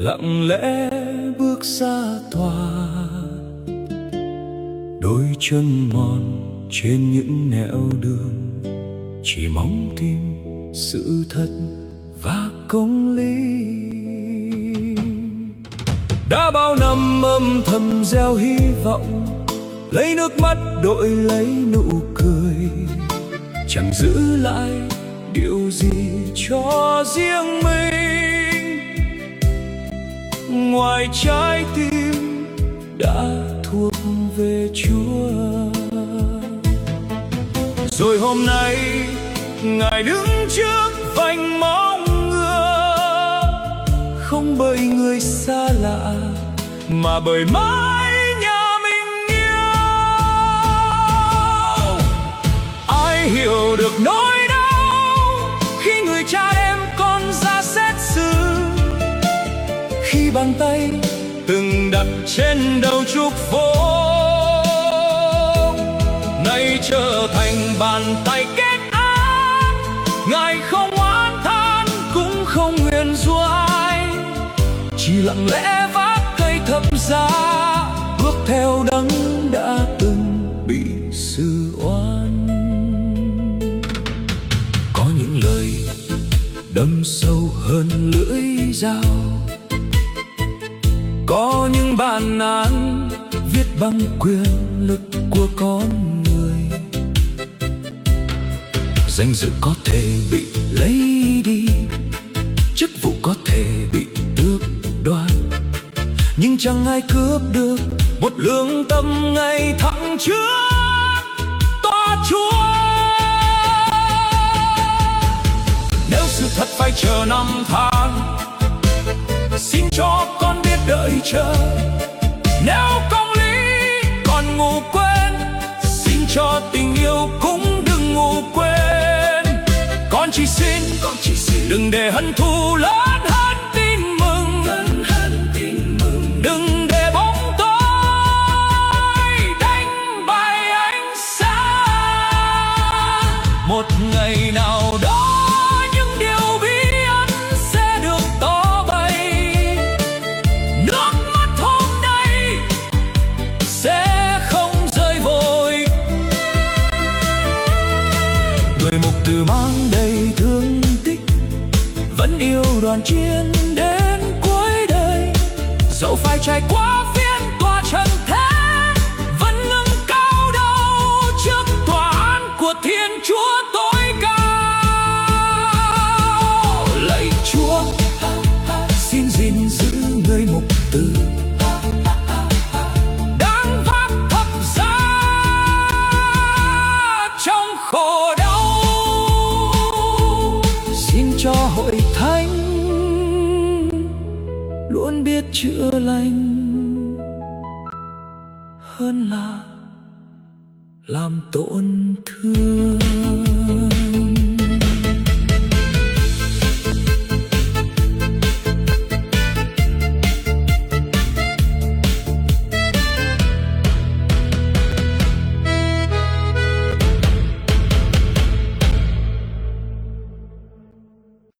lặng lẽ bước ra tòa, đôi chân mòn trên những nẻo đường, chỉ mong tìm sự thật và công lý. Đã bao năm âm thầm gieo hy vọng, lấy nước mắt đổi lấy nụ cười, chẳng giữ lại điều gì cho riêng mình, ngoài trái tim đã thuộc về Chúa. Rồi hôm nay Ngài đứng trước vành móng ngựa, không bởi người xa lạ mà bởi mái nhà mình yêu. Ai hiểu được nỗi đau khi người cha đem con ra xét xử, khi bàn tay từng đặt trên đầu chúc phúc nay trở thành bàn tay kết ác. Ngài không oán than cũng không nguyền rủa ai, chỉ lặng lẽ vác cây thập giá, bước theo đấng đã từng bị xử oan. Có những lời đâm sâu hơn lưỡi dao, có những bản án viết bằng quyền lực của con người. Danh dự có thể bị lấy đi, chức vụ có thể bị tước đoạt, nhưng chẳng ai cướp được một lương tâm ngày thẳng trước tòa Chúa. Nếu sự thật phải chờ năm tháng, xin cho con biết đợi chờ. Nếu công lý còn ngủ quên, xin cho tình yêu cũng đừng ngủ quên. Con chỉ xin đừng để hận thù lớn hơn tin mừng, đừng để bóng tối đánh bại ánh sáng. Một ngày nào đó những điều bí ẩn sẽ được tỏ bày, nước mắt hôm nay sẽ không rơi vội. Người mục tử mang đầy thương tích, vẫn yêu đoàn chiến đến cuối đời, dẫu phải trải qua phiên tòa trần thế, vẫn ngẩng cao đầu trước tòa án của Thiên Chúa tối cao. Lạy Chúa, xin gìn giữ người mục tử đang vác thập giá trong khổ đau. Xin cho hội thánh luôn biết chữa lành hơn là làm tổn thương.